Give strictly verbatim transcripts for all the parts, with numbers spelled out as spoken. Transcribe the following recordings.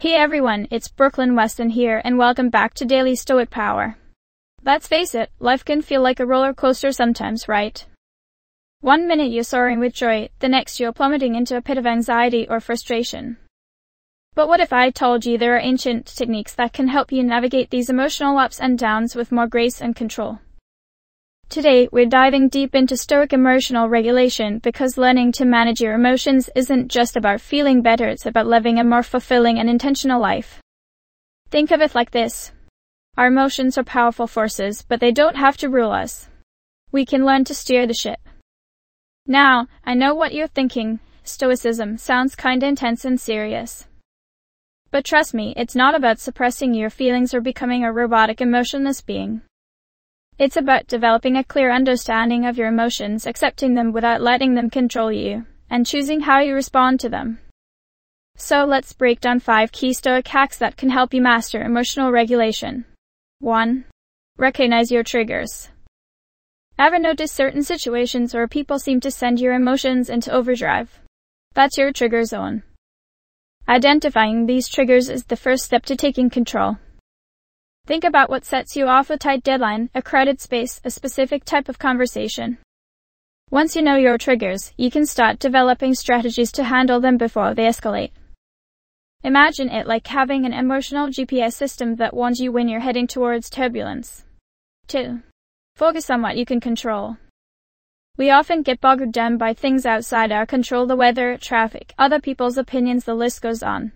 Hey everyone, it's Brooklyn Weston here, and welcome back to Daily Stoic Power. Let's face it, life can feel like a roller coaster sometimes, right? One minute you're soaring with joy, the next you're plummeting into a pit of anxiety or frustration. But what if I told you there are ancient techniques that can help you navigate these emotional ups and downs with more grace and control? Today, we're diving deep into Stoic emotional regulation because learning to manage your emotions isn't just about feeling better, it's about living a more fulfilling and intentional life. Think of it like this. Our emotions are powerful forces, but they don't have to rule us. We can learn to steer the ship. Now, I know what you're thinking. Stoicism sounds kinda intense and serious. But trust me, it's not about suppressing your feelings or becoming a robotic emotionless being. It's about developing a clear understanding of your emotions, accepting them without letting them control you, and choosing how you respond to them. So let's break down five key Stoic hacks that can help you master emotional regulation. one. Recognize your triggers. Ever notice certain situations or people seem to send your emotions into overdrive? That's your trigger zone. Identifying these triggers is the first step to taking control. Think about what sets you off: a tight deadline, a crowded space, a specific type of conversation. Once you know your triggers, you can start developing strategies to handle them before they escalate. Imagine it like having an emotional G P S system that warns you when you're heading towards turbulence. two. Focus on what you can control. We often get bogged down by things outside our control: the weather, traffic, other people's opinions, the list goes on.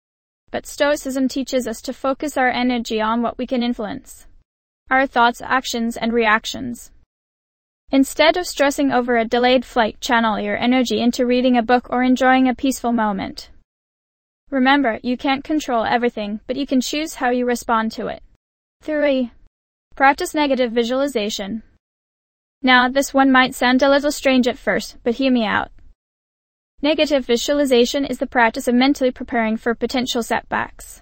But Stoicism teaches us to focus our energy on what we can influence: our thoughts, actions, and reactions. Instead of stressing over a delayed flight, channel your energy into reading a book or enjoying a peaceful moment. Remember, you can't control everything, but you can choose how you respond to it. three. Practice negative visualization. Now, this one might sound a little strange at first, but hear me out. Negative visualization is the practice of mentally preparing for potential setbacks.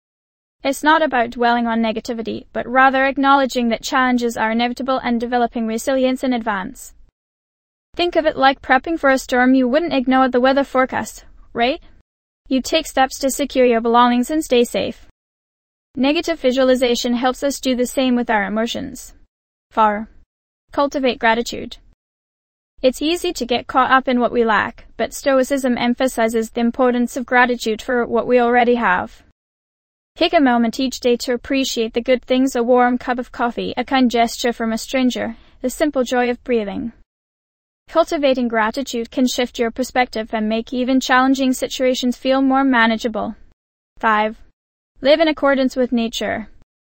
It's not about dwelling on negativity, but rather acknowledging that challenges are inevitable and developing resilience in advance. Think of it like prepping for a storm. You wouldn't ignore the weather forecast, right? You take steps to secure your belongings and stay safe. Negative visualization helps us do the same with our emotions. four. Cultivate gratitude. It's easy to get caught up in what we lack, but Stoicism emphasizes the importance of gratitude for what we already have. Take a moment each day to appreciate the good things: a warm cup of coffee, a kind gesture from a stranger, the simple joy of breathing. Cultivating gratitude can shift your perspective and make even challenging situations feel more manageable. five. Live in accordance with nature.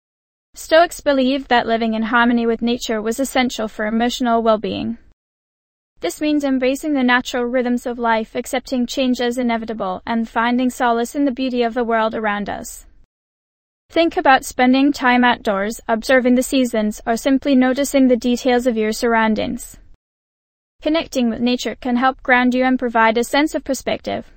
Stoics believed that living in harmony with nature was essential for emotional well-being. This means embracing the natural rhythms of life, accepting change as inevitable, and finding solace in the beauty of the world around us. Think about spending time outdoors, observing the seasons, or simply noticing the details of your surroundings. Connecting with nature can help ground you and provide a sense of perspective.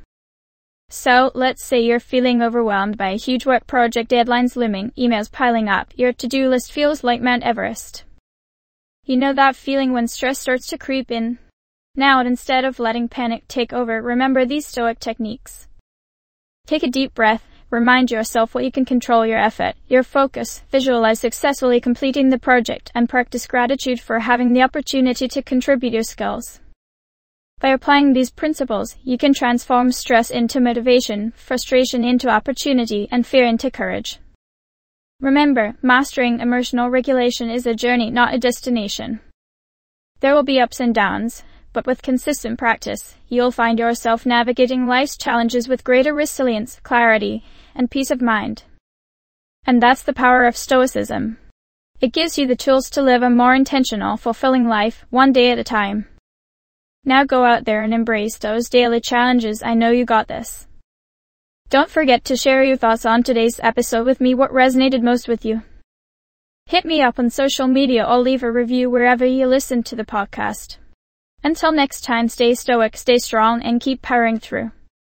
So, let's say you're feeling overwhelmed by a huge work project, deadlines looming, emails piling up, your to-do list feels like Mount Everest. You know that feeling when stress starts to creep in? Now, instead of letting panic take over, remember these Stoic techniques. Take a deep breath, remind yourself what you can control: your effort, your focus, visualize successfully completing the project, and practice gratitude for having the opportunity to contribute your skills. By applying these principles, you can transform stress into motivation, frustration into opportunity, and fear into courage. Remember, mastering emotional regulation is a journey, not a destination. There will be ups and downs, but with consistent practice, you'll find yourself navigating life's challenges with greater resilience, clarity, and peace of mind. And that's the power of Stoicism. It gives you the tools to live a more intentional, fulfilling life, one day at a time. Now go out there and embrace those daily challenges. I know you got this. Don't forget to share your thoughts on today's episode with me. What resonated most with you? Hit me up on social media or leave a review wherever you listen to the podcast. Until next time, stay stoic, stay strong, and keep powering through.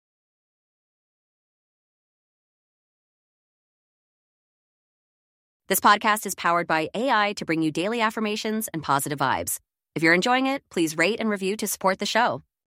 This podcast is powered by A I to bring you daily affirmations and positive vibes. If you're enjoying it, please rate and review to support the show.